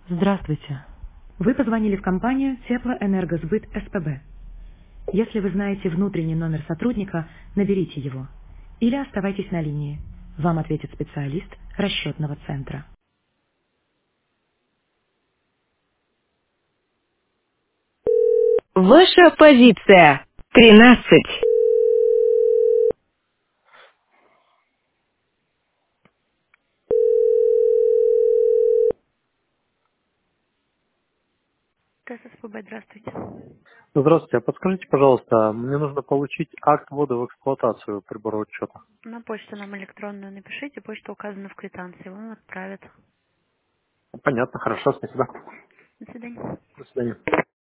Здравствуйте. Вы позвонили в компанию Теплоэнергосбыт СПБ. Если вы знаете внутренний номер сотрудника, наберите его. Или оставайтесь на линии. Вам ответит специалист расчетного центра. Ваша позиция. 13. ТССПБ, здравствуйте. Здравствуйте, а подскажите, пожалуйста, мне нужно получить акт ввода в эксплуатацию прибора учета. На почту нам электронную напишите, почта указана в квитанции, вам отправят. Понятно, хорошо, спасибо. До свидания. До свидания.